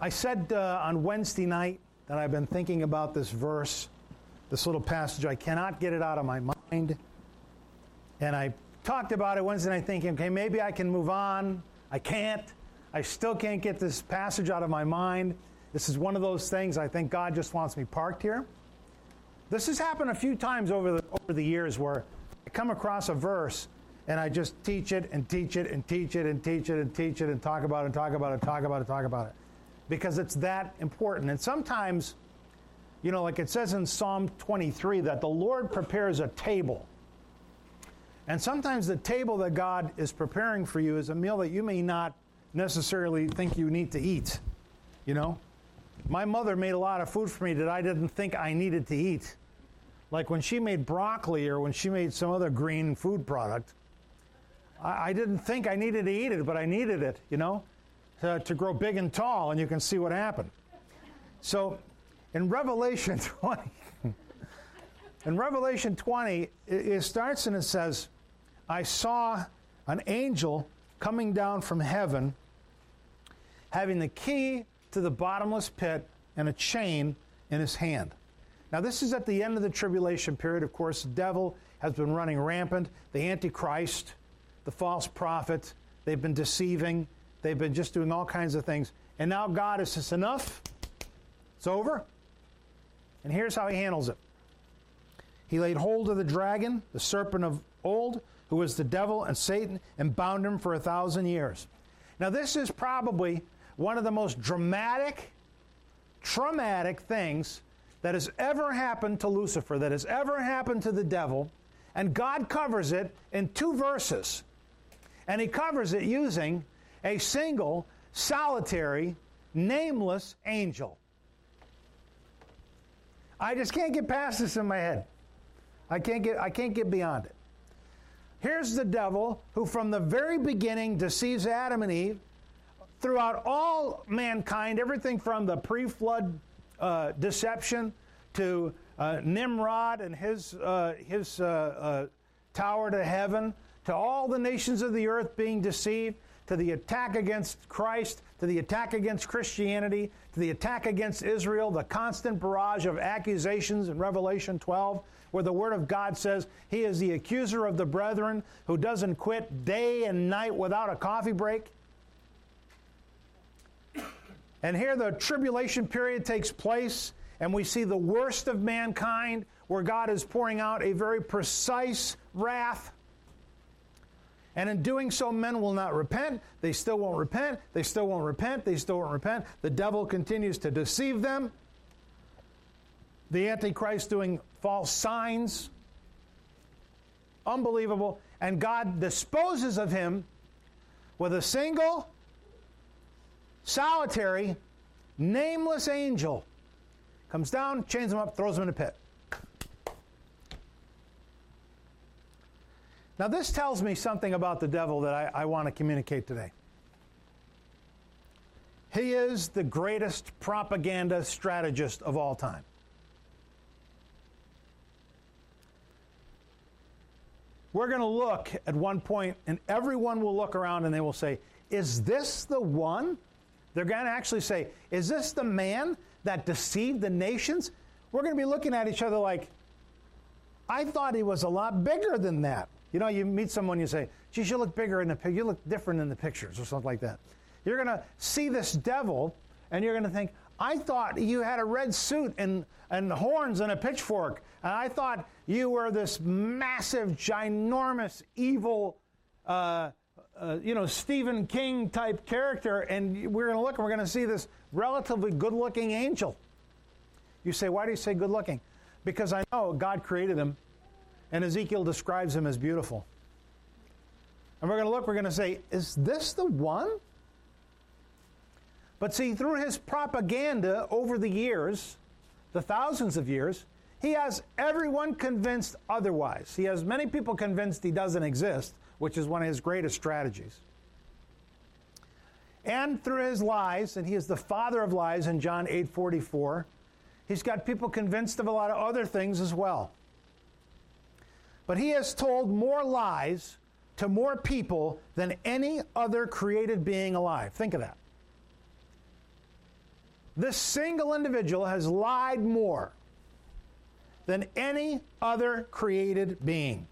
I said on Wednesday night that I've been thinking about this verse, this little passage. I cannot get it out of my mind. And I talked about it Wednesday night thinking, okay, maybe I can move on. I can't. I still can't get this passage out of my mind. This is one of those things I think God just wants me parked here. This has happened a few times over the years where I come across a verse and I just teach it and teach it and teach it and teach it and teach it and talk about it and talk about it, talk about it, talk about it. Because it's that important. And sometimes, like it says in Psalm 23, that the Lord prepares a table. And sometimes the table that God is preparing for you is a meal that you may not necessarily think you need to eat. My mother made a lot of food for me that I didn't think I needed to eat. Like when she made broccoli or when she made some other green food product, I didn't think I needed to eat it, but I needed it, to grow big and tall, and you can see what happened. So in Revelation 20, it starts and it says, I saw an angel coming down from heaven, having the key to the bottomless pit and a chain in his hand. Now this is at the end of the tribulation period. Of course, the devil has been running rampant. The Antichrist, the false prophet, they've been deceiving. They've been just doing all kinds of things. And now God has said, enough. It's over. And here's how he handles it. He laid hold of the dragon, the serpent of old, who was the devil and Satan, and bound him for 1,000 years. Now this is probably one of the most traumatic things that has ever happened to Lucifer, that has ever happened to the devil. And God covers it in 2 verses. And he covers it using a single, solitary, nameless angel. I just can't get past this in my head. I can't get beyond it. Here's the devil who from the very beginning deceives Adam and Eve throughout all mankind, everything from the pre-flood deception to Nimrod and his tower to heaven, to all the nations of the earth being deceived, to the attack against Christ, to the attack against Christianity, to the attack against Israel, the constant barrage of accusations in Revelation 12, where the Word of God says he is the accuser of the brethren who doesn't quit day and night without a coffee break. And here the tribulation period takes place, and we see the worst of mankind, where God is pouring out a very precise wrath. And in doing so, men will not repent. They still won't repent. They still won't repent. They still won't repent. The devil continues to deceive them. The Antichrist doing false signs. Unbelievable. And God disposes of him with a single, solitary, nameless angel. Comes down, chains him up, throws him in a pit. Now this tells me something about the devil that I want to communicate today. He is the greatest propaganda strategist of all time. We're going to look at one point, and everyone will look around and they will say, is this the one? They're going to actually say, is this the man that deceived the nations? We're going to be looking at each other like, I thought he was a lot bigger than that. You meet someone, you say, geez, you look bigger in the picture. You look different in the pictures or something like that. You're going to see this devil and you're going to think, I thought you had a red suit and horns and a pitchfork. And I thought you were this massive, ginormous, evil, Stephen King type character. And we're going to look and we're going to see this relatively good looking angel. You say, why do you say good looking? Because I know God created him. And Ezekiel describes him as beautiful. And we're going to look, we're going to say, is this the one? But see, through his propaganda over the years, the thousands of years, he has everyone convinced otherwise. He has many people convinced he doesn't exist, which is one of his greatest strategies. And through his lies, and he is the father of lies in John 8:44, he's got people convinced of a lot of other things as well. But he has told more lies to more people than any other created being alive. Think of that. This single individual has lied more than any other created being.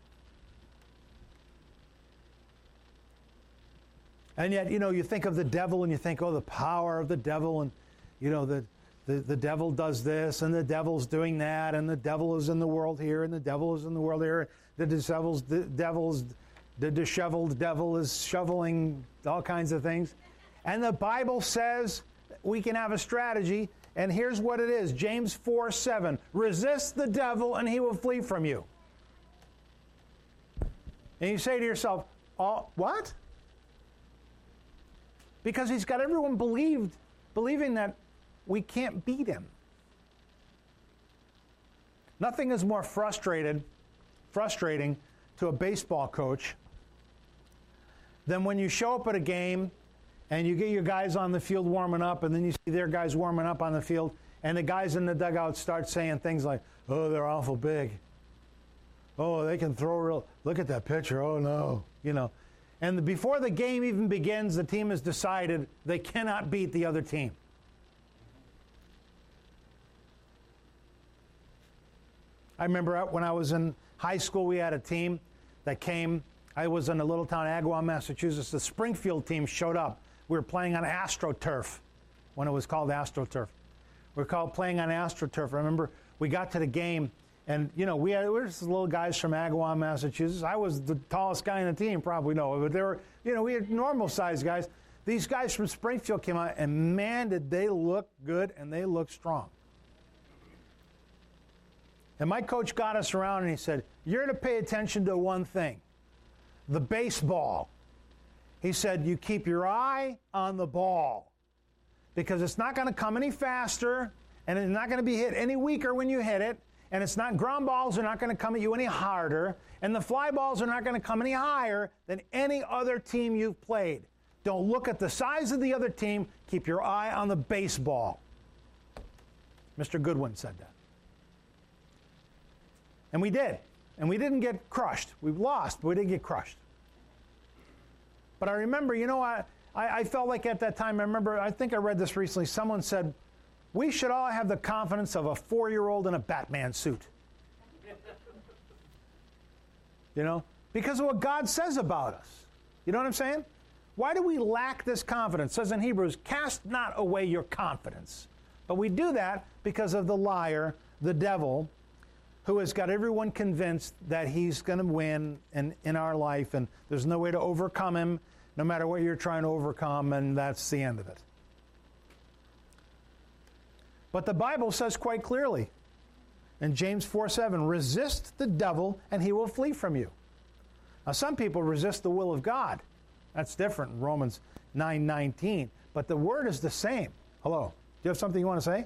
And yet, you think of the devil and you think, oh, the power of the devil, and, the devil does this and the devil's doing that, and the devil is in the world here and the devil is in the world here. The disheveled devil is shoveling all kinds of things. And the Bible says we can have a strategy, and here's what it is. James 4:7. Resist the devil and he will flee from you. And you say to yourself, oh, what? Because he's got everyone believing that we can't beat him. Nothing is more frustrating to a baseball coach than when you show up at a game and you get your guys on the field warming up, and then you see their guys warming up on the field, and the guys in the dugout start saying things like, oh, they're awful big. Oh, they can throw real, look at that pitcher, oh no, And before the game even begins, the team has decided they cannot beat the other team. I remember when I was in high school, we had a team that came. I was in a little town, Agawam, Massachusetts. The Springfield team showed up. We were playing on AstroTurf when it was called AstroTurf. We were playing on AstroTurf. I remember we got to the game, and we were just little guys from Agawam, Massachusetts. I was the tallest guy in the team, probably know, but they were, we had normal-sized guys. These guys from Springfield came out, and man, did they look good, and they looked strong. And my coach got us around, and he said, you're to pay attention to one thing, the baseball. He said, you keep your eye on the ball, because it's not going to come any faster, and it's not going to be hit any weaker when you hit it, and it's not, ground balls are not going to come at you any harder, and the fly balls are not going to come any higher than any other team you've played. Don't look at the size of the other team. Keep your eye on the baseball. Mr. Goodwin said that. And we did. And we didn't get crushed. We lost, but we didn't get crushed. But I remember, I felt like at that time, I think I read this recently, someone said, we should all have the confidence of a 4-year-old in a Batman suit. Because of what God says about us. You know what I'm saying? Why do we lack this confidence? It says in Hebrews, cast not away your confidence. But we do that because of the liar, the devil, who has got everyone convinced that he's going to win in our life, and there's no way to overcome him, no matter what you're trying to overcome, and that's the end of it. But the Bible says quite clearly in James 4:7, resist the devil and he will flee from you. Now, some people resist the will of God. That's different in Romans 9:19. But the word is the same. Hello. Do you have something you want to say?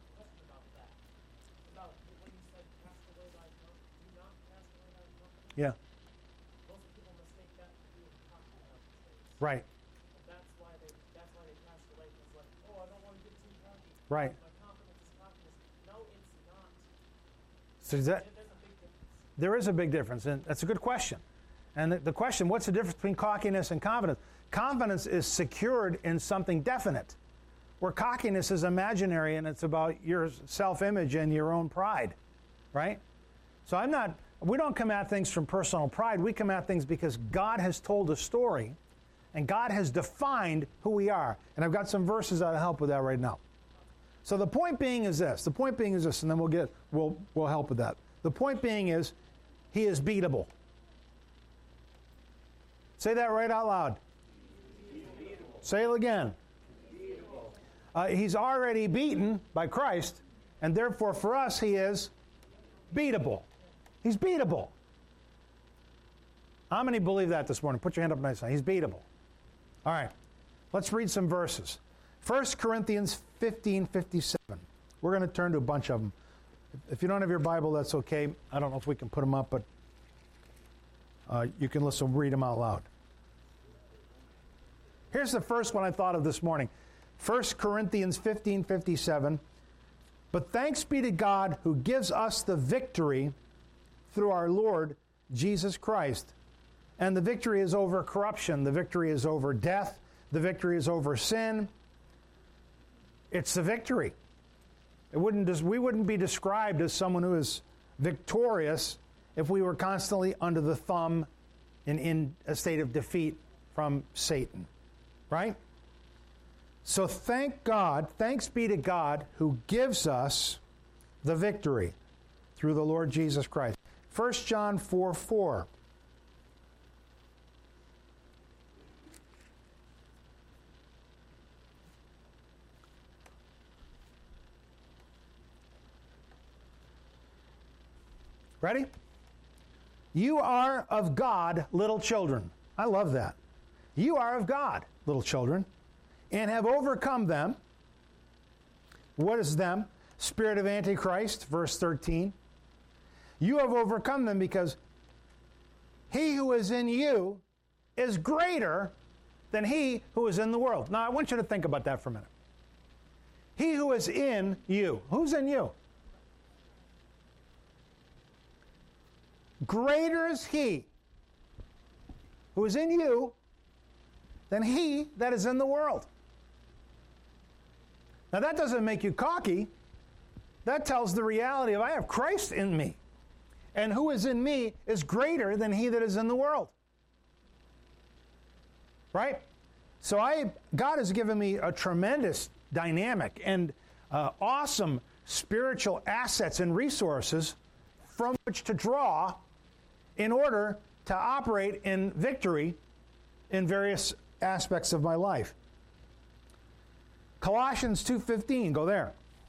Yeah. Most people mistake that for being cocky. Right. That's why they cast away. It's like, oh, I don't want to get too cocky. Right. My confidence is cockiness. No, it's not. So There's a big difference. there is a big difference, and that's a good question. And the question, what's the difference between cockiness and confidence? Confidence is secured in something definite, where cockiness is imaginary and it's about your self-image and your own pride, right? So we don't come at things from personal pride. We come at things because God has told a story and God has defined who we are. And I've got some verses that'll help with that right now. So the point being is this. And then we'll help with that. The point being is, he is beatable. Say that right out loud. Say it again. He's already beaten by Christ, and therefore for us he is beatable. He's beatable. How many believe that this morning? Put your hand up nice. He's beatable. All right. Let's read some verses. 1 Corinthians 15:57. We're going to turn to a bunch of them. If you don't have your Bible, that's okay. I don't know if we can put them up, but you can read them out loud. Here's the first one I thought of this morning. 1 Corinthians 15:57. But thanks be to God who gives us the victory through our Lord Jesus Christ. And the victory is over corruption. The victory is over death. The victory is over sin. It's the victory. We wouldn't be described as someone who is victorious if we were constantly under the thumb and in a state of defeat from Satan. Right? So thanks be to God who gives us the victory through the Lord Jesus Christ. 1 John 4:4. Ready? You are of God, little children. I love that. You are of God, little children, and have overcome them. What is them? Spirit of Antichrist, verse 13. You have overcome them because he who is in you is greater than he who is in the world. Now, I want you to think about that for a minute. He who is in you. Who's in you? Greater is he who is in you than he that is in the world. Now that doesn't make you cocky. That tells the reality of I have Christ in me. And who is in me is greater than he that is in the world. Right? So God has given me a tremendous dynamic and awesome spiritual assets and resources from which to draw in order to operate in victory in various aspects of my life. Colossians 2:15, go there.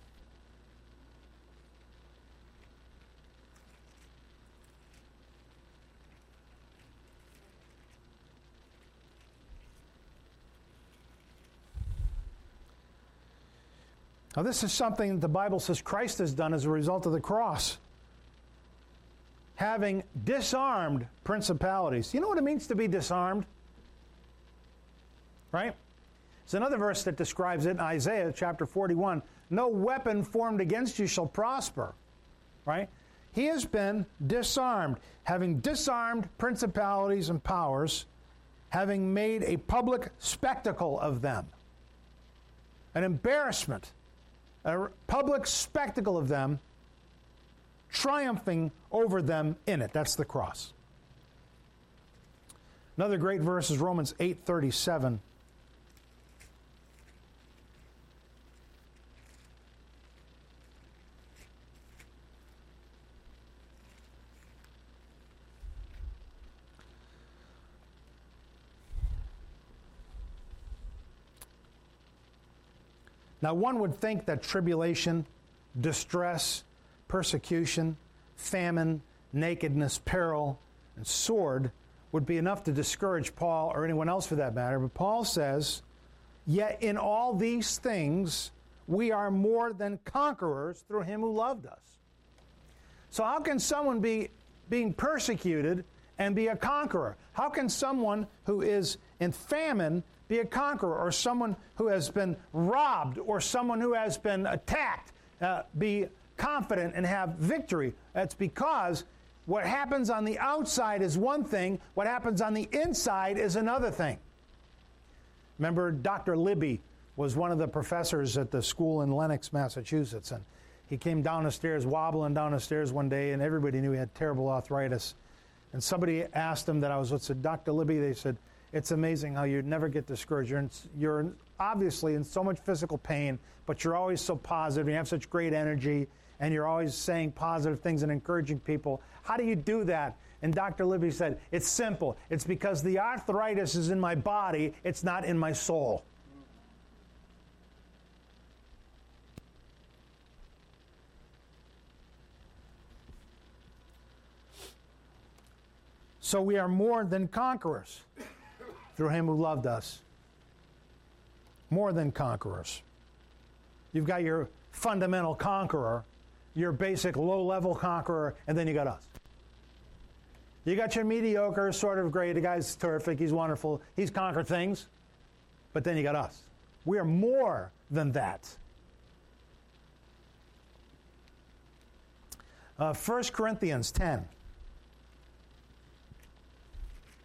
Now this is something that the Bible says Christ has done as a result of the cross. Having disarmed principalities. You know what it means to be disarmed? Right? There's another verse that describes it in Isaiah chapter 41. No weapon formed against you shall prosper. Right? He has been disarmed. Having disarmed principalities and powers, having made a public spectacle of them. An embarrassment. A public spectacle of them, triumphing over them in it. That's the cross. Another great verse is Romans 8:37. Now, one would think that tribulation, distress, persecution, famine, nakedness, peril, and sword would be enough to discourage Paul or anyone else for that matter. But Paul says, yet in all these things we are more than conquerors through him who loved us. So how can someone be being persecuted and be a conqueror? How can someone who is in famine be a conqueror, or someone who has been robbed, or someone who has been attacked, be confident and have victory? That's because what happens on the outside is one thing, what happens on the inside is another thing. Remember, Dr. Libby was one of the professors at the school in Lenox, Massachusetts, and he came down the stairs, wobbling down the stairs one day, and everybody knew he had terrible arthritis. And somebody asked him that I was with, said, Dr. Libby, they said, it's amazing how you never get discouraged. You're obviously in so much physical pain, but you're always so positive. You have such great energy, and you're always saying positive things and encouraging people. How do you do that? And Dr. Libby said, it's simple. It's because the arthritis is in my body. It's not in my soul. So we are more than conquerors through him who loved us. More than conquerors. You've got your fundamental conqueror, your basic low-level conqueror, and then you got us. You got your mediocre, sort of great, the guy's terrific, he's wonderful, he's conquered things, but then you got us. We are more than that. 1 Corinthians 10.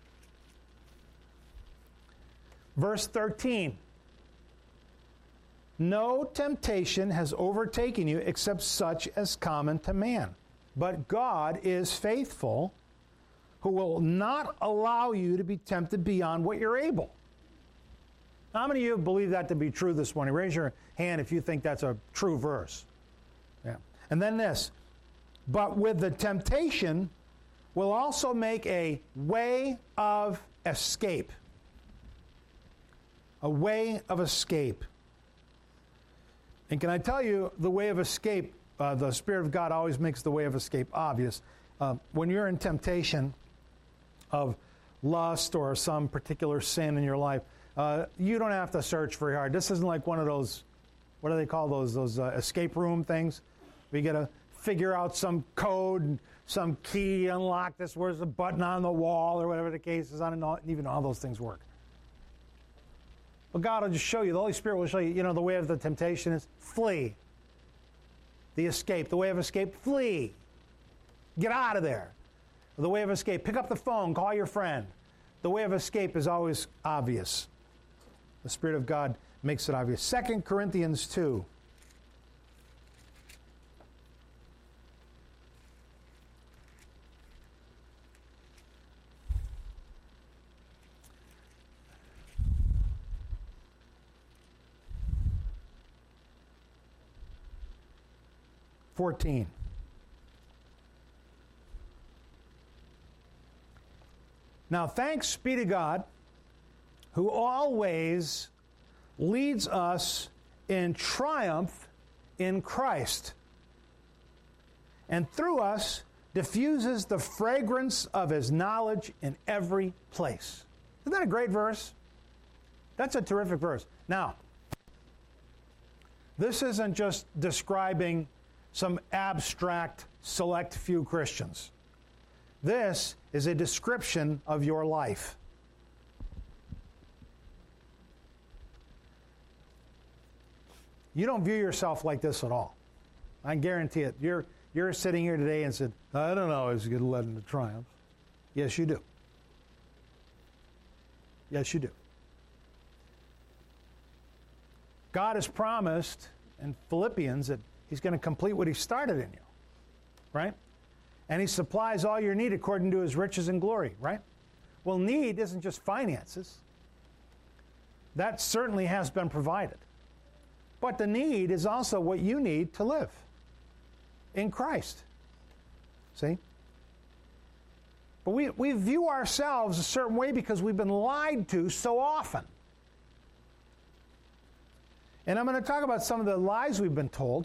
Verse 13. No temptation has overtaken you except such as common to man. But God is faithful, who will not allow you to be tempted beyond what you're able. How many of you believe that to be true this morning? Raise your hand if you think that's a true verse. Yeah. And then this, but with the temptation will also make a way of escape. A way of escape. And can I tell you, the way of escape, the Spirit of God always makes the way of escape obvious. When you're in temptation of lust or some particular sin in your life, you don't have to search very hard. This isn't like one of those, what do they call those escape room things? We got to figure out some code and some key, unlock this, where's the button on the wall, or whatever the case is. I don't know even how those things work. But God will just show you. The Holy Spirit will show you, the way of the temptation is flee. The escape, the way of escape, flee. Get out of there. The way of escape, pick up the phone, call your friend. The way of escape is always obvious. The Spirit of God makes it obvious. 2 Corinthians 2. Now thanks be to God, who always leads us in triumph in Christ, and through us diffuses the fragrance of his knowledge in every place. Isn't that a great verse? That's a terrific verse. Now, this isn't just describing some abstract, select few Christians. This is a description of your life. You don't view yourself like this at all. I guarantee it. You're sitting here today and said, I don't always get led into triumph. Yes, you do. Yes, you do. God has promised in Philippians that he's going to complete what he started in you, right? And he supplies all your need according to his riches and glory, right? Well, need isn't just finances. That certainly has been provided. But the need is also what you need to live in Christ. See? But we view ourselves a certain way because we've been lied to so often. And I'm going to talk about some of the lies we've been told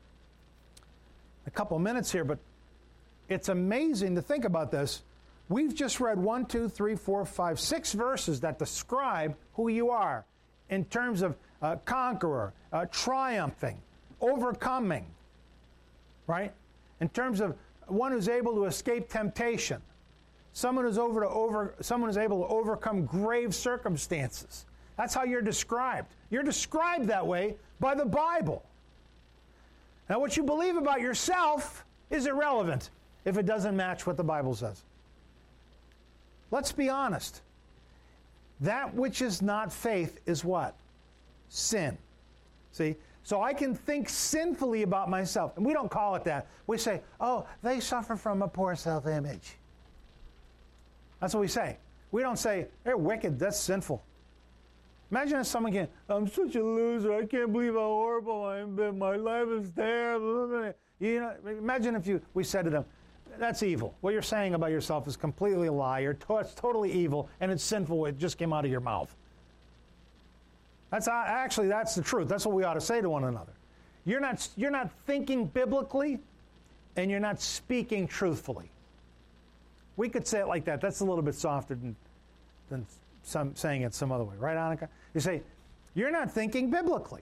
a couple of minutes here, but it's amazing to think about this. We've just read 1, 2, 3, 4, 5, 6 verses that describe who you are in terms of conqueror, triumphing, overcoming, right? In terms of one who's able to escape temptation, someone who's able to overcome grave circumstances. That's how you're described. You're described that way by the Bible. Now, what you believe about yourself is irrelevant if it doesn't match what the Bible says. Let's be honest. That which is not faith is what? Sin. See? So I can think sinfully about myself. And we don't call it that. We say, oh, they suffer from a poor self-image. That's what we say. We don't say, they're wicked, that's sinful. Imagine if someone can, I'm such a loser, I can't believe how horrible I am, my life is terrible. Imagine if we said to them, that's evil. What you're saying about yourself is completely a lie. It's totally evil, and it's sinful. It just came out of your mouth. That's the truth. That's what we ought to say to one another. You're not thinking biblically, and you're not speaking truthfully. We could say it like that. That's a little bit softer than some saying it some other way. Right, Annika? You say, you're not thinking biblically.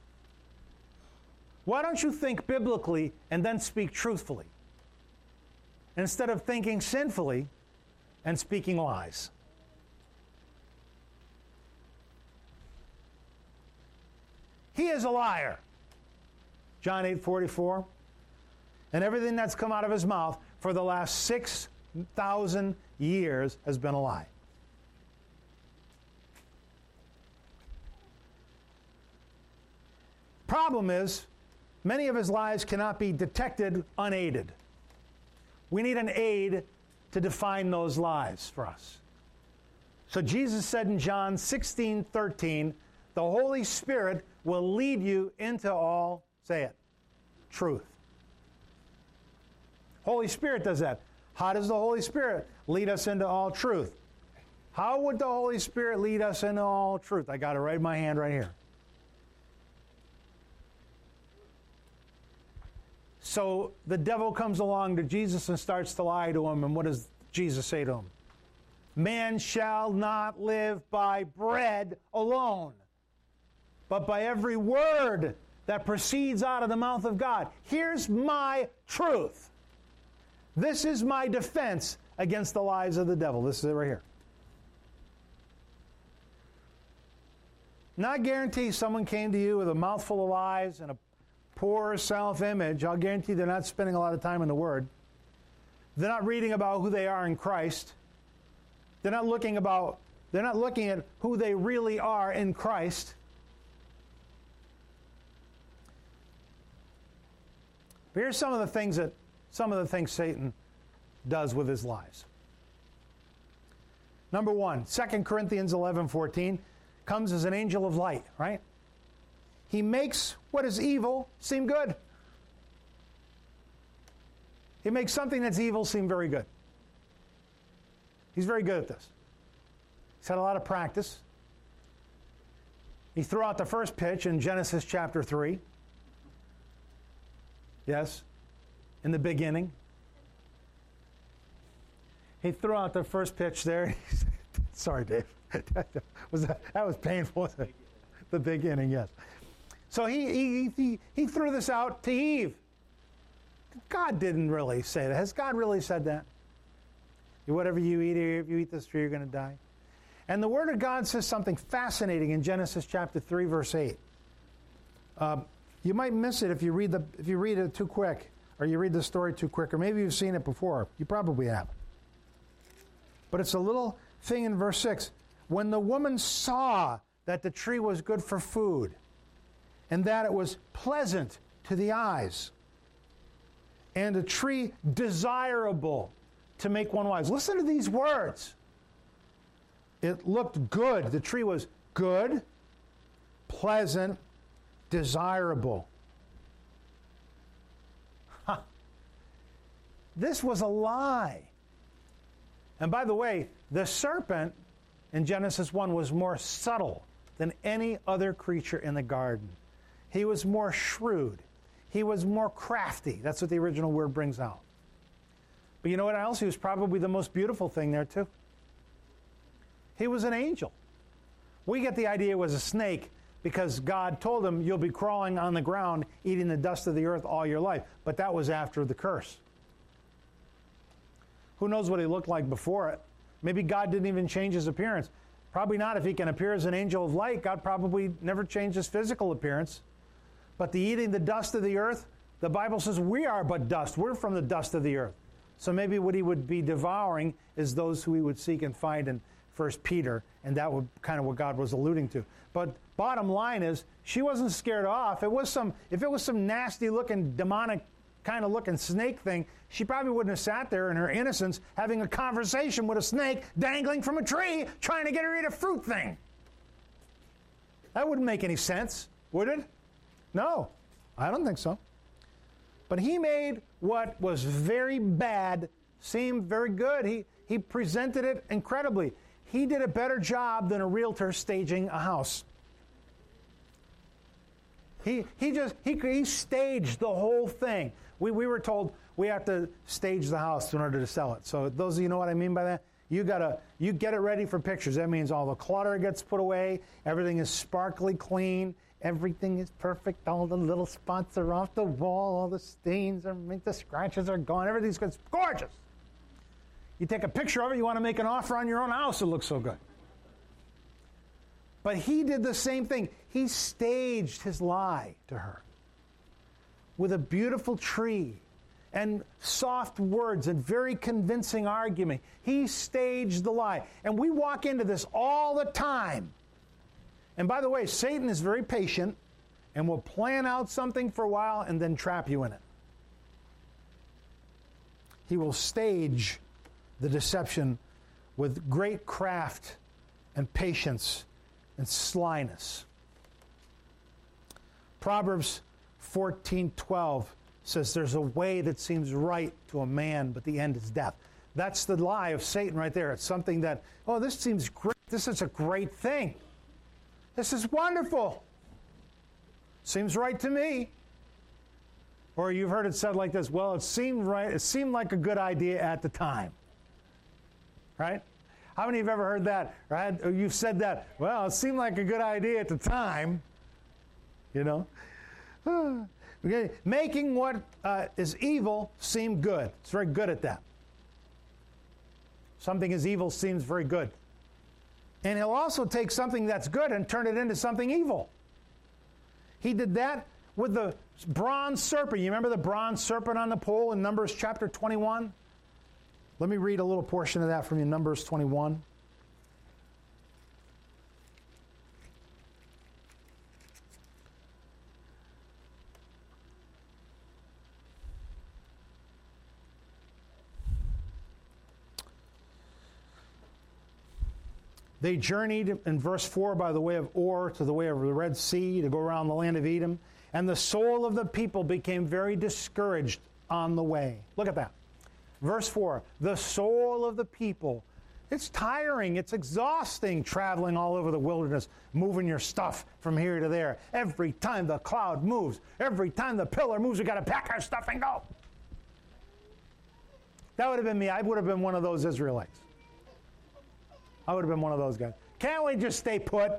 Why don't you think biblically and then speak truthfully? Instead of thinking sinfully and speaking lies. He is a liar. John 8:44. And everything that's come out of his mouth for the last 6,000 years has been a lie. Problem is, many of his lies cannot be detected unaided. We need an aid to define those lies for us. So Jesus said in John 16:13, the Holy Spirit will lead you into all, say it, truth. Holy Spirit does that. How does the Holy Spirit lead us into all truth? How would the Holy Spirit lead us into all truth? I got it right in my hand right here. So the devil comes along to Jesus and starts to lie to him. And what does Jesus say to him? Man shall not live by bread alone, but by every word that proceeds out of the mouth of God. Here's my truth. This is my defense against the lies of the devil. This is it right here. Now, I guarantee someone came to you with a mouthful of lies and a poor self-image. I'll guarantee they're not spending a lot of time in the Word. They're not reading about who they are in Christ. They're not looking at who they really are in Christ. But here's some of the things Satan does with his lies. Number one, 2 Corinthians 11:14 comes as an angel of light, right? He makes what is evil seem good. He makes something that's evil seem very good. He's very good at this. He's had a lot of practice. He threw out the first pitch in Genesis chapter 3. Yes, in the beginning. He threw out the first pitch there. Sorry, Dave. That was painful. The beginning, yes. So he threw this out to Eve. God didn't really say that. Has God really said that? Whatever you eat here, if you eat this tree, you're going to die. And the Word of God says something fascinating in Genesis chapter 3, verse 8. You might miss it if you read it too quick, or you read the story too quick, or maybe you've seen it before. You probably have. But it's a little thing in verse 6. When the woman saw that the tree was good for food, and that it was pleasant to the eyes, and a tree desirable to make one wise. Listen to these words. It looked good. The tree was good, pleasant, desirable. This was a lie. And by the way, the serpent in Genesis 1 was more subtle than any other creature in the garden. He was more shrewd. He was more crafty. That's what the original word brings out. But you know what else? He was probably the most beautiful thing there too. He was an angel. We get the idea it was a snake because God told him you'll be crawling on the ground, eating the dust of the earth all your life. But that was after the curse. Who knows what he looked like before it? Maybe God didn't even change his appearance. Probably not. If he can appear as an angel of light, God probably never changed his physical appearance. But the eating the dust of the earth, the Bible says we are but dust. We're from the dust of the earth. So maybe what he would be devouring is those who he would seek and find in 1 Peter, and that would kind of what God was alluding to. But bottom line is, she wasn't scared off. If it was some nasty looking, demonic kind of looking snake thing, she probably wouldn't have sat there in her innocence having a conversation with a snake dangling from a tree trying to get her to eat a fruit thing. That wouldn't make any sense, would it? No, I don't think so. But he made what was very bad seem very good. He presented it incredibly. He did a better job than a realtor staging a house. He staged the whole thing. We were told we have to stage the house in order to sell it. So those of you know what I mean by that? You get it ready for pictures. That means all the clutter gets put away, everything is sparkly clean, everything is perfect, all the little spots are off the wall, all the stains are, the scratches are gone, everything's good. It's gorgeous. You take a picture of it, you want to make an offer on your own house, it looks so good. But he did the same thing. He staged his lie to her with a beautiful tree and soft words and very convincing argument. He staged the lie. And we walk into this all the time. And by the way, Satan is very patient and will plan out something for a while and then trap you in it. He will stage the deception with great craft and patience and slyness. Proverbs 14:12 says there's a way that seems right to a man, but the end is death. That's the lie of Satan right there. It's something that, oh, this seems great. This is a great thing. This is wonderful. Seems right to me. Or you've heard it said like this, well, it seemed right. It seemed like a good idea at the time. Right? How many of you have ever heard that? Right? Or you've said that, well, it seemed like a good idea at the time. You know? Okay. Making what is evil seem good. It's very good at that. Something is evil seems very good. And he'll also take something that's good and turn it into something evil. He did that with the bronze serpent. You remember the bronze serpent on the pole in Numbers chapter 21? Let me read a little portion of that from you, Numbers 21. They journeyed in verse 4 by the way of Or to the way of the Red Sea to go around the land of Edom. And the soul of the people became very discouraged on the way. Look at that. Verse 4, the soul of the people. It's tiring. It's exhausting traveling all over the wilderness, moving your stuff from here to there. Every time the cloud moves, every time the pillar moves, we got to pack our stuff and go. That would have been me. I would have been one of those Israelites. I would have been one of those guys. Can't we just stay put?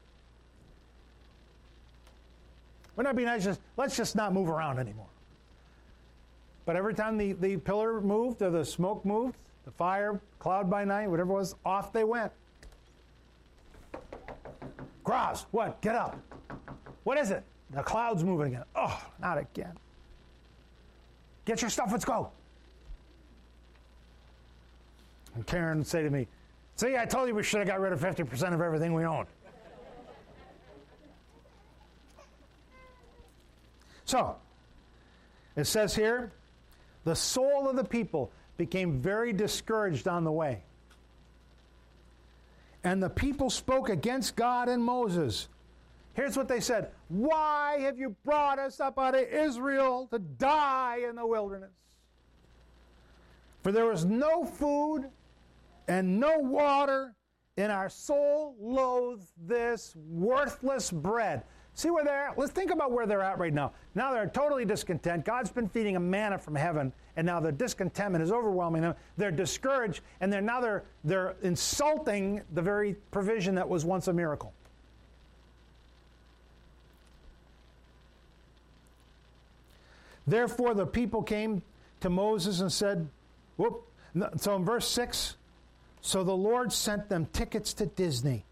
Wouldn't that be nice? Let's just not move around anymore. But every time the pillar moved or the smoke moved, the fire, cloud by night, whatever it was, off they went. Graz, what? Get up. What is it? The cloud's moving again. Oh, not again. Get your stuff, let's go. And Karen would say to me, see, I told you we should have got rid of 50% of everything we owned. So, it says here, the soul of the people became very discouraged on the way. And the people spoke against God and Moses. Here's what they said. Why have you brought us up out of Israel to die in the wilderness? For there was no food and no water, and our soul loathed this worthless bread. See where they're at? Let's think about where they're at right now. Now they're totally discontent. God's been feeding them manna from heaven, and now their discontentment is overwhelming them. They're discouraged, and they're insulting the very provision that was once a miracle. Therefore the people came to Moses and said, whoop. So in verse 6, so the Lord sent them tickets to Disney.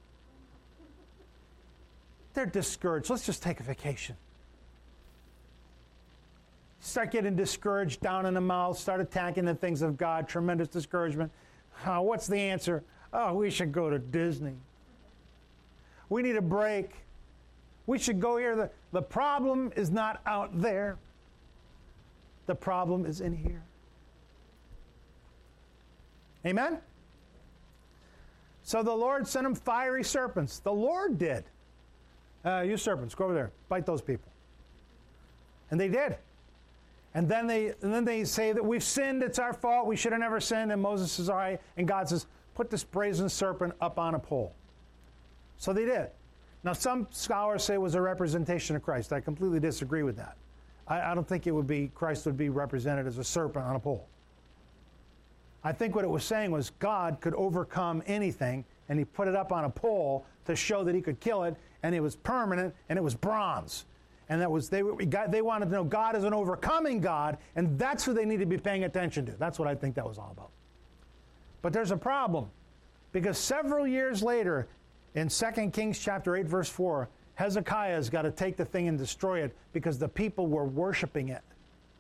They're discouraged. Let's just take a vacation. Start getting discouraged, down in the mouth, start attacking the things of God, tremendous discouragement. Oh, what's the answer? Oh, we should go to Disney. We need a break. We should go here. The problem is not out there. The problem is in here. Amen? So the Lord sent them fiery serpents. The Lord did. You serpents, go over there. Bite those people. And they did. And then they say that we've sinned. It's our fault. We should have never sinned. And Moses says, all right. And God says, put this brazen serpent up on a pole. So they did. Now, some scholars say it was a representation of Christ. I completely disagree with that. I don't think Christ would be represented as a serpent on a pole. I think what it was saying was God could overcome anything, and he put it up on a pole to show that he could kill it, and it was permanent, and it was bronze. And that was they wanted to know God is an overcoming God, and that's who they need to be paying attention to. That's what I think that was all about. But there's a problem, because several years later, in 2 Kings chapter 8, verse 4, Hezekiah's got to take the thing and destroy it because the people were worshiping it.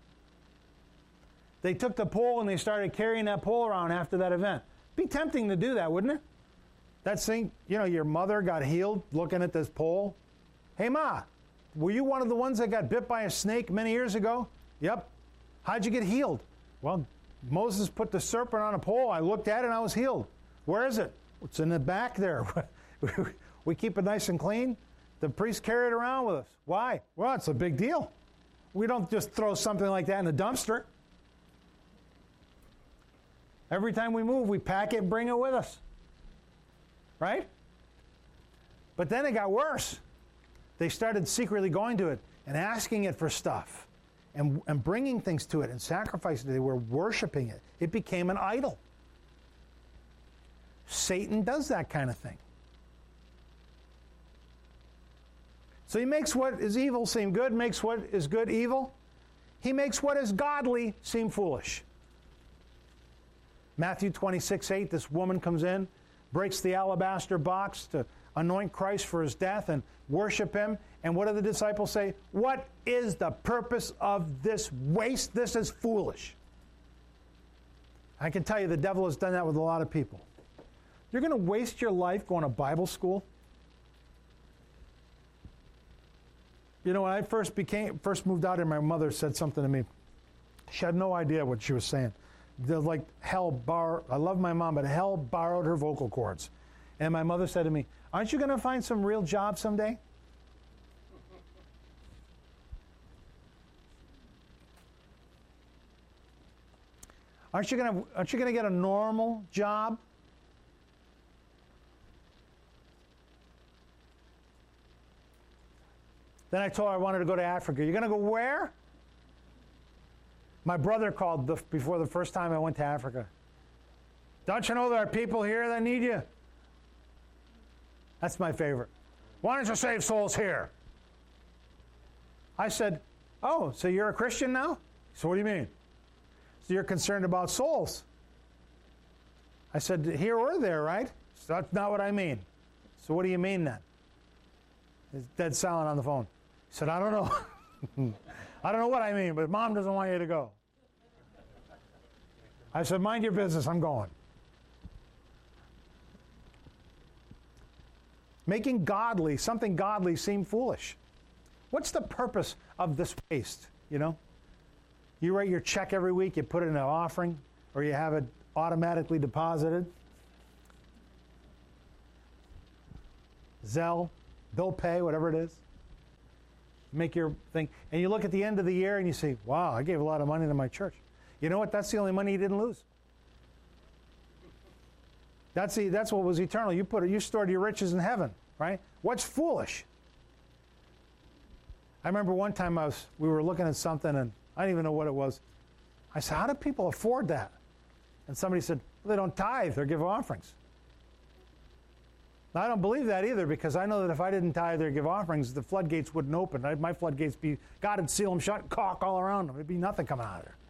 They took the pole and they started carrying that pole around after that event. Be tempting to do that, wouldn't it? That thing, your mother got healed looking at this pole. Hey, Ma, Were you one of the ones that got bit by a snake many years ago? Yep. How'd you get healed? Well, Moses put the serpent on a pole. I looked at it and I was healed. Where is it? It's in the back there. We keep it nice and clean. The priest carry it around with us. Why? Well, it's a big deal. We don't just throw something like that in the dumpster. Every time we move, we pack it and bring it with us. Right? But then it got worse. They started secretly going to it and asking it for stuff and bringing things to it and sacrificing it. They were worshiping it. It became an idol. Satan does that kind of thing. So he makes what is evil seem good, makes what is good evil. He makes what is godly seem foolish. Matthew 26:8, this woman comes in, breaks the alabaster box to anoint Christ for his death and worship him. And what do the disciples say? What is the purpose of this waste? This is foolish. I can tell you the devil has done that with a lot of people. You're going to waste your life going to Bible school? You know, when I first moved out here, my mother said something to me. She had no idea what she was saying. Like hell I love my mom, but hell borrowed her vocal cords. And my mother said to me, aren't you going to find some real job someday? Aren't you going to get a normal job? Then I told her I wanted to go to Africa. You're going to go where? My brother called before the first time I went to Africa. Don't you know there are people here that need you? That's my favorite. Why don't you save souls here? I said, oh, so you're a Christian now? So what do you mean? So you're concerned about souls. I said, here or there, right? So that's not what I mean. So what do you mean then? It's dead silent on the phone. He said, I don't know. I don't know what I mean, but Mom doesn't want you to go. I said, mind your business, I'm going. Making something godly seem foolish. What's the purpose of this waste, you know? You write your check every week, you put it in an offering, or you have it automatically deposited. Zelle, bill pay, whatever it is. Make your thing. And you look at the end of the year and you say, wow, I gave a lot of money to my church. You know what? That's the only money you didn't lose. That's what was eternal. You stored your riches in heaven, right? What's foolish? I remember one time we were looking at something and I didn't even know what it was. I said, how do people afford that? And somebody said, well, they don't tithe or give offerings. Now, I don't believe that either, because I know that if I didn't tithe or give offerings, the floodgates wouldn't open. My floodgates God would seal them shut, caulk all around them. There'd be nothing coming out of there.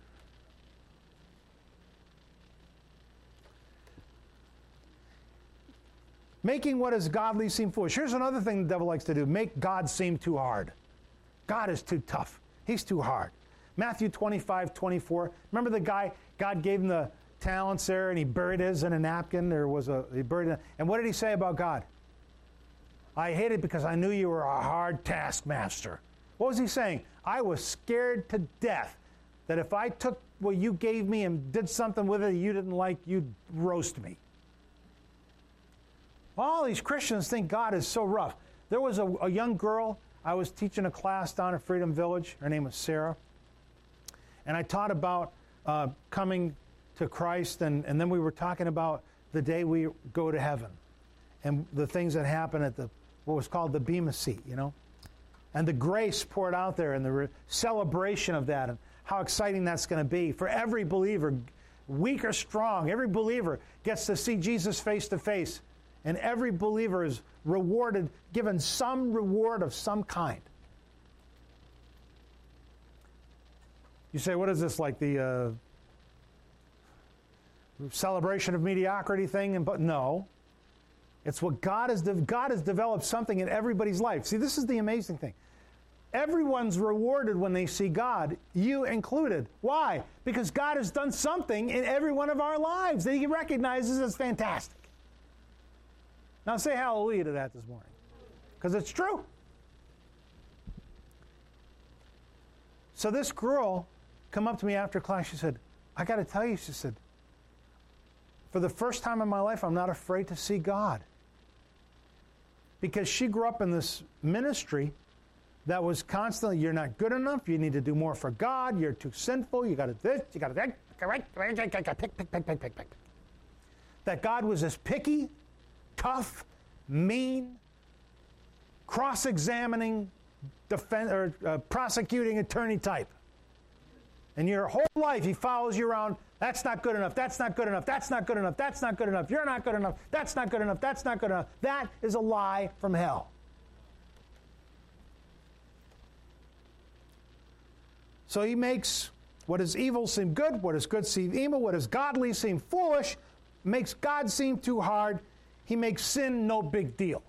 Making what is godly seem foolish. Here's another thing the devil likes to do. Make God seem too hard. God is too tough. He's too hard. Matthew 25:24. Remember the guy, God gave him the talents there, and he buried his in a napkin. He buried it. And what did he say about God? I hate it because I knew you were a hard taskmaster. What was he saying? I was scared to death that if I took what you gave me and did something with it you didn't like, you'd roast me. All these Christians think God is so rough. There was a young girl, I was teaching a class down at Freedom Village. Her name was Sarah. And I taught about coming to Christ, and then we were talking about the day we go to heaven and the things that happen at what was called the Bema seat, you know, and the grace poured out there and the celebration of that and how exciting that's going to be for every believer, weak or strong. Every believer gets to see Jesus face to face, and every believer is rewarded, given some reward of some kind. You say, what is this, like the celebration of mediocrity thing? But no, it's what God has developed something in everybody's life. See, this is the amazing thing. Everyone's rewarded when they see God, you included. Why? Because God has done something in every one of our lives that He recognizes as fantastic. Now say hallelujah to that this morning, because it's true. So this girl come up to me after class. She said, I got to tell you, she said, for the first time in my life, I'm not afraid to see God. Because she grew up in this ministry that was constantly, you're not good enough, you need to do more for God, you're too sinful, you got to this, you got to that, pick. That God was this picky, tough, mean, cross-examining, prosecuting attorney type. And your whole life, he follows you around. That's not good enough. That's not good enough. That's not good enough. That's not good enough. You're not good enough. That's not good enough. That's not good enough. That is a lie from hell. So he makes what is evil seem good, what is good seem evil, what is godly seem foolish, makes God seem too hard. He makes sin no big deal.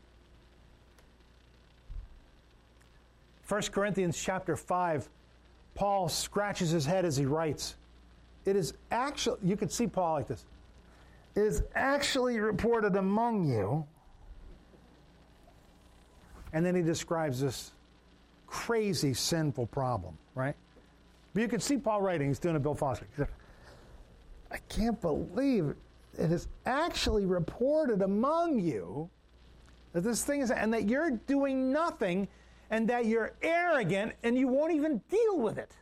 1 Corinthians chapter 5, Paul scratches his head as he writes. It is actually, you could see Paul like this. It is actually reported among you. And then he describes this crazy, sinful problem, right? But you can see Paul writing. He's doing a Bill Foster. He said, I can't believe it is actually reported among you that this thing is, and that you're doing nothing, and that you're arrogant, and you won't even deal with it.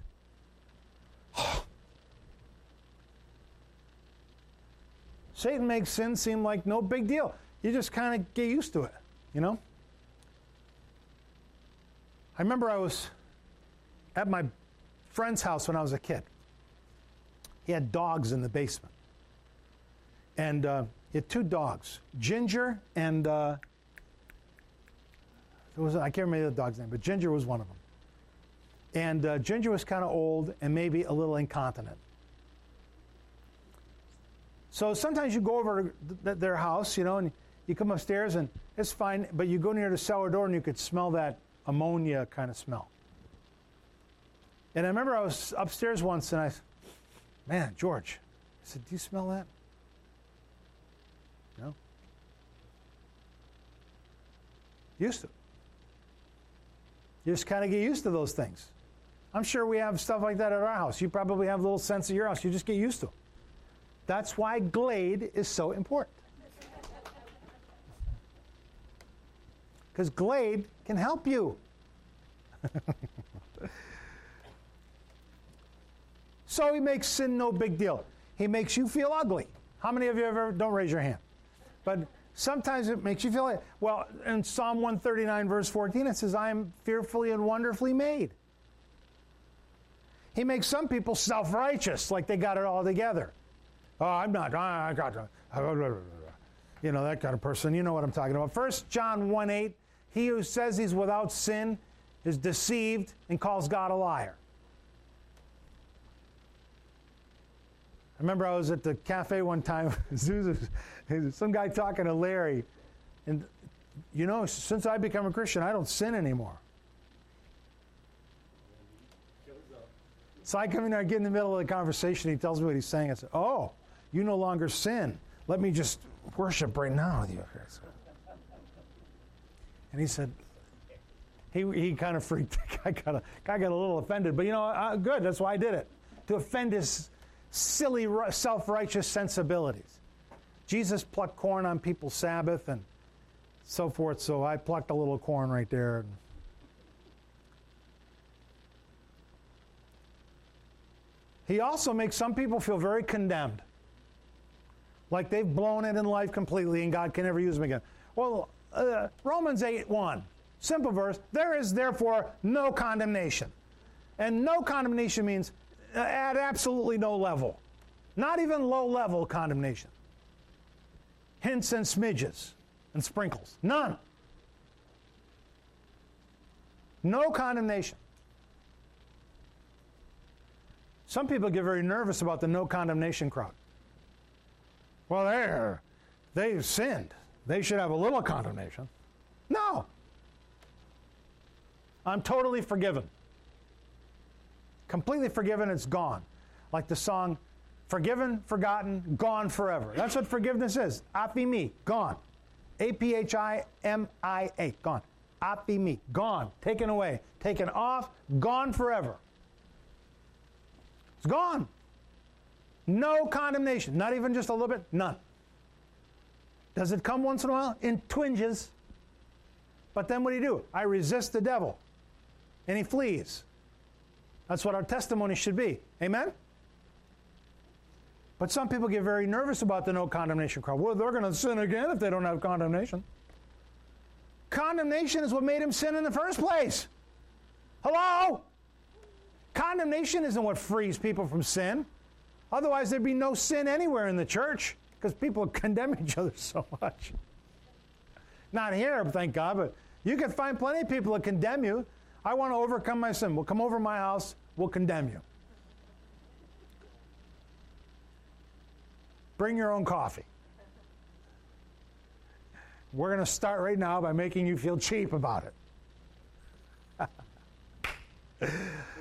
Satan makes sin seem like no big deal. You just kind of get used to it, you know? I remember I was at my friend's house when I was a kid. He had dogs in the basement. And he had two dogs, Ginger and, I can't remember the dog's name, but Ginger was one of them. And Ginger was kind of old and maybe a little incontinent. So sometimes you go over to their house, you know, and you come upstairs and it's fine, but you go near the cellar door and you could smell that ammonia kind of smell. And I remember I was upstairs once and I said, man, George, I said, do you smell that? No. Used to. You just kind of get used to those things. I'm sure we have stuff like that at our house. You probably have a little sense at your house. You just get used to it. That's why Glade is so important. Because Glade can help you. So he makes sin no big deal. He makes you feel ugly. How many of you ever, don't raise your hand, but sometimes it makes you feel like, well, in Psalm 139 verse 14 it says, I am fearfully and wonderfully made. He makes some people self-righteous, like they got it all together. Oh, I'm not, I got it. You know, that kind of person. You know what I'm talking about. 1 John 1:8, he who says he's without sin is deceived and calls God a liar. I remember I was at the cafe one time, some guy talking to Larry, and you know, since I become a Christian, I don't sin anymore. So I come in there, I get in the middle of the conversation, he tells me what he's saying. I said, oh, you no longer sin. Let me just worship right now with you. And he said, he kind of freaked. I got a little offended, but you know, good, that's why I did it. To offend his silly, self-righteous sensibilities. Jesus plucked corn on people's Sabbath and so forth, so I plucked a little corn right there. He also makes some people feel very condemned, like they've blown it in life completely and God can never use them again. Well, Romans 8:1, simple verse, there is therefore no condemnation. And no condemnation means at absolutely no level. Not even low-level condemnation. Hints and smidges and sprinkles. None. No condemnation. Some people get very nervous about the no condemnation crowd. Well, they've sinned. They should have a little condemnation. No. I'm totally forgiven. Completely forgiven, it's gone. Like the song, forgiven, forgotten, gone forever. That's what forgiveness is. Apimi, gone. A-P-H-I-M-I-A, gone. Apimi, gone. Taken away. Taken off, gone forever. It's gone. No condemnation. Not even just a little bit. None. Does it come once in a while? In twinges. But then what do? I resist the devil. And he flees. That's what our testimony should be. Amen? But some people get very nervous about the no condemnation crowd. Well, they're going to sin again if they don't have condemnation. Condemnation is what made him sin in the first place. Hello? Condemnation isn't what frees people from sin. Otherwise, there'd be no sin anywhere in the church because people condemn each other so much. Not here, thank God, but you can find plenty of people that condemn you. I want to overcome my sin. Well, come over to my house. We'll condemn you. Bring your own coffee. We're going to start right now by making you feel cheap about it.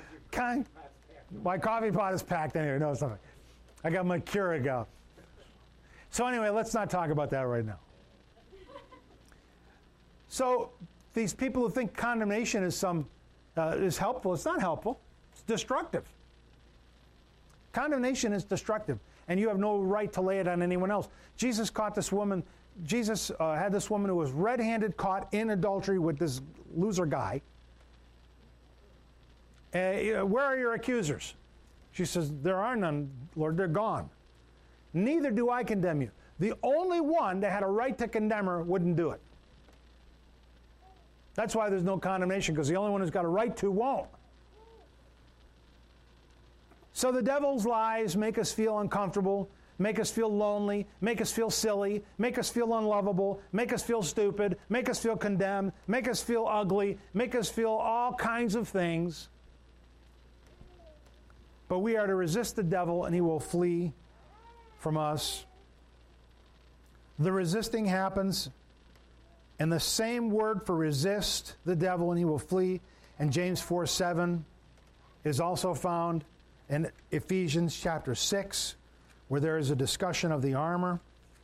My coffee pot is packed anyway. No, it's not. I got my Keurig out. So anyway, let's not talk about that right now. So these people who think condemnation is helpful, it's not helpful. It's destructive. Condemnation is destructive, and you have no right to lay it on anyone else. Jesus caught this woman. Jesus had this woman who was red-handed caught in adultery with this loser guy. Where are your accusers? She says, there are none, Lord, they're gone. Neither do I condemn you. The only one that had a right to condemn her wouldn't do it. That's why there's no condemnation, because the only one who's got a right to won't. So the devil's lies make us feel uncomfortable, make us feel lonely, make us feel silly, make us feel unlovable, make us feel stupid, make us feel condemned, make us feel ugly, make us feel all kinds of things. But we are to resist the devil, and he will flee from us. The resisting happens, and the same word for resist the devil, and he will flee, and James 4:7 is also found in Ephesians chapter 6, where there is a discussion of the armor.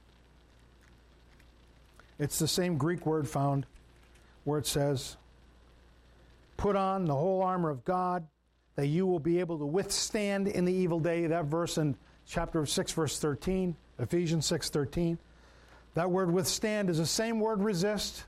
It's the same Greek word found where it says, put on the whole armor of God, that you will be able to withstand in the evil day. That verse in chapter 6, verse 13, Ephesians 6:13. That word withstand is the same word resist.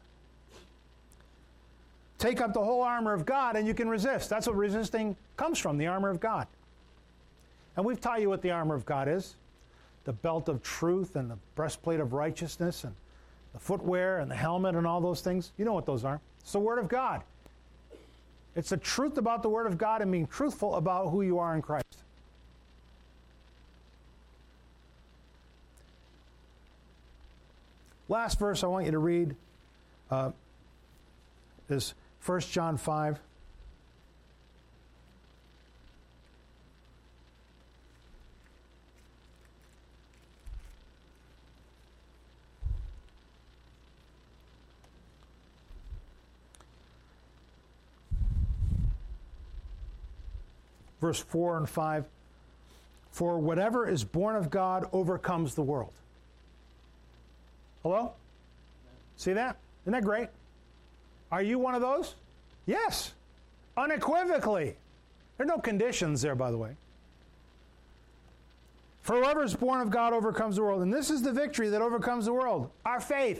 Take up the whole armor of God and you can resist. That's what resisting comes from, the armor of God. And we've taught you what the armor of God is. The belt of truth and the breastplate of righteousness and the footwear and the helmet and all those things. You know what those are. It's the Word of God. It's the truth about the Word of God and being truthful about who you are in Christ. Last verse I want you to read is 1 John 5. Verse 4 and 5. For whatever is born of God overcomes the world. Hello? See that? Isn't that great? Are you one of those? Yes. Unequivocally. There are no conditions there, by the way. For whoever is born of God overcomes the world. And this is the victory that overcomes the world. Our faith.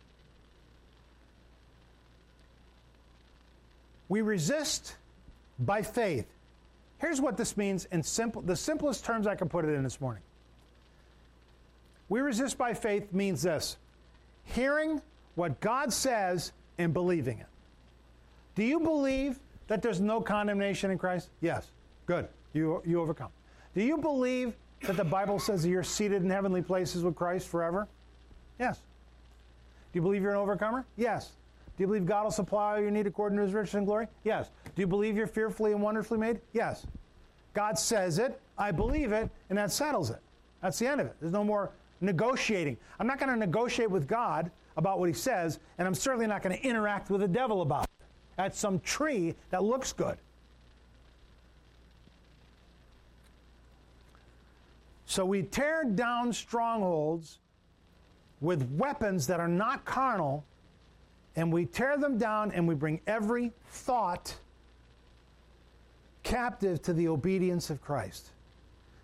We resist by faith. Here's what this means in the simplest terms I can put it in this morning. We resist by faith means this: hearing what God says and believing it. Do you believe that there's no condemnation in Christ? Yes. Good. You overcome. Do you believe that the Bible says that you're seated in heavenly places with Christ forever? Yes. Do you believe you're an overcomer? Yes. Do you believe God will supply all your need according to his riches and glory? Yes. Do you believe you're fearfully and wonderfully made? Yes. God says it, I believe it, and that settles it. That's the end of it. There's no more negotiating. I'm not going to negotiate with God about what he says, and I'm certainly not going to interact with the devil about it at some tree that looks good. So we tear down strongholds with weapons that are not carnal, and we tear them down and we bring every thought captive to the obedience of Christ.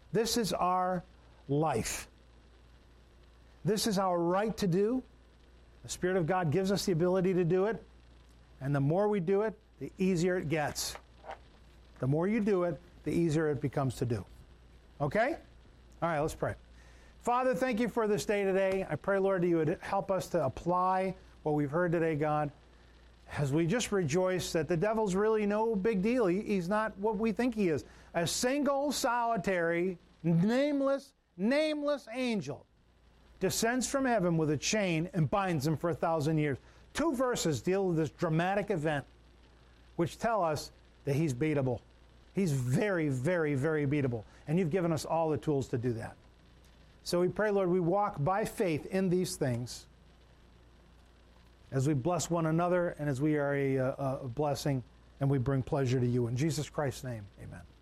This is our life. This is our right to do. The Spirit of God gives us the ability to do it. And the more we do it, the easier it gets. The more you do it, the easier it becomes to do. Okay? All right, let's pray. Father, thank you for this day today. I pray, Lord, that you would help us to apply what we've heard today, God, as we just rejoice that the devil's really no big deal. He's not what we think he is. A single, solitary, nameless angel descends from heaven with a chain and binds him for 1,000 years. 2 verses deal with this dramatic event, which tell us that he's beatable. He's very, very, very beatable. And you've given us all the tools to do that. So we pray, Lord, we walk by faith in these things as we bless one another and as we are a blessing and we bring pleasure to you. In Jesus Christ's name, amen.